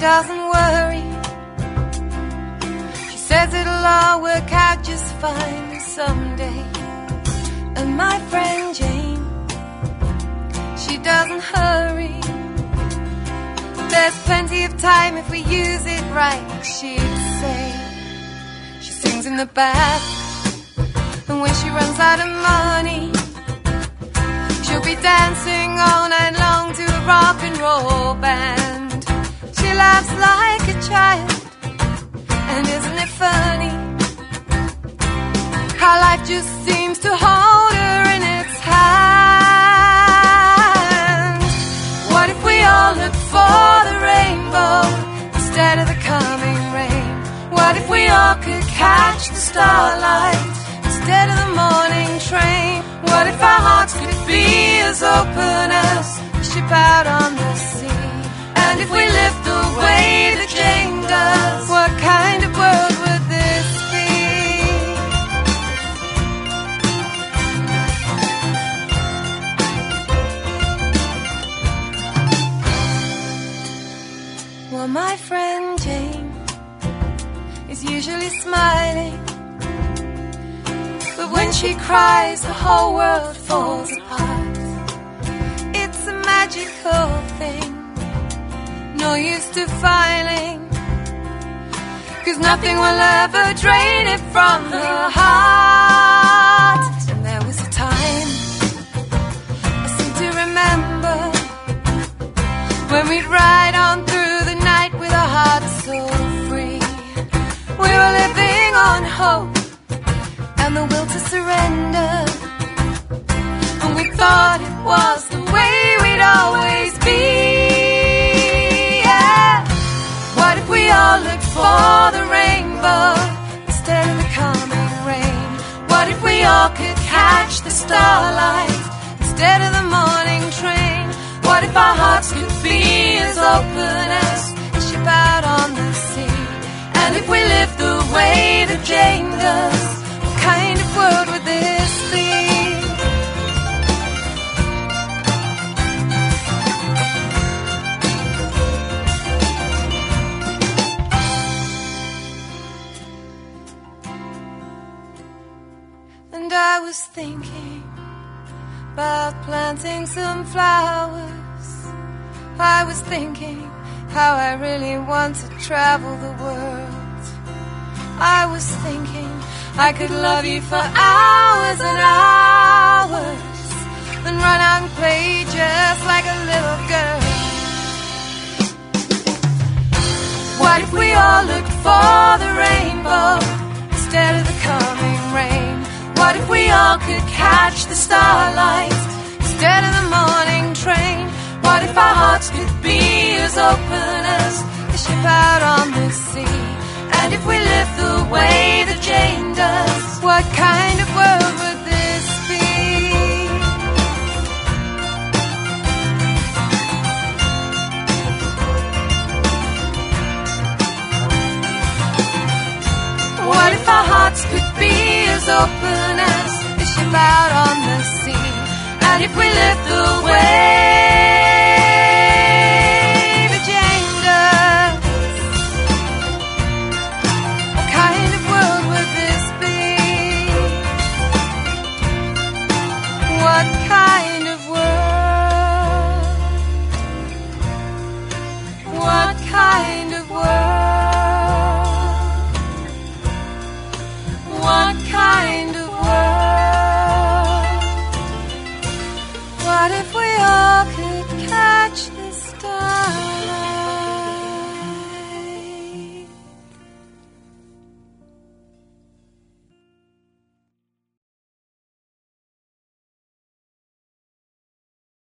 doesn't worry. She says it'll all work out just fine someday. And my friend Jane, she doesn't hurry. There's plenty of time if we use it right, she'd say. She sings in the bath, and when she runs out of money, she'll be dancing all night long to a rock and roll band. She laughs like a child, and isn't it funny how life just seems to hold her in its hand. What if we all look for the rainbow instead of the coming rain? What if we all could catch the starlight instead of the morning train? What if our hearts could be as open as a ship out on the sea? And if we lived the way that Jane does, what kind of world would this be? Well, my friend Jane is usually smiling, but when she cries, the whole world falls apart. It's a magical thing, no use to filing, 'cause nothing will ever drain it from her heart. And there was a time I seem to remember when we'd ride on through the night with our hearts so free. We were living on hope and the will to surrender, and we thought it was the way we'd always be. Yeah. What if we all looked for the rainbow instead of the coming rain? What if we all could catch the starlight instead of the morning train? What if our hearts could be as open as a ship out on the sea? And if we lived the way that Jane does, what kind of world would this be? And I was thinking about planting some flowers. I was thinking how I really want to travel the world. I was thinking I could love you for hours and hours, then run out and play just like a little girl. What if we all looked for the rainbow instead of the coming rain? What if we all could catch the starlight instead of the morning train? What if our hearts could be as open as the ship out on the sea? And if we lived the way that Jane does, what kind of world would this be? What if our hearts could be as open as the ship out on the sea? And if we lived the way